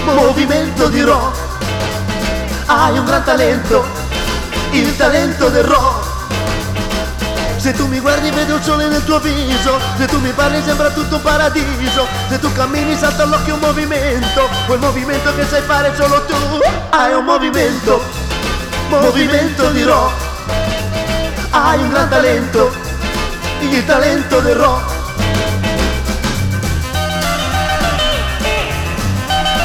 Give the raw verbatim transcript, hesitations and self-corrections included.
movimento di rock. Hai un gran talento, il talento del rock. Se tu mi guardi vedo il sole nel tuo viso, se tu mi parli sembra tutto un paradiso, se tu cammini salta all'occhio un movimento, quel movimento che sai fare solo tu. Hai un movimento, movimento di rock. Hai un gran talento, il talento del rock.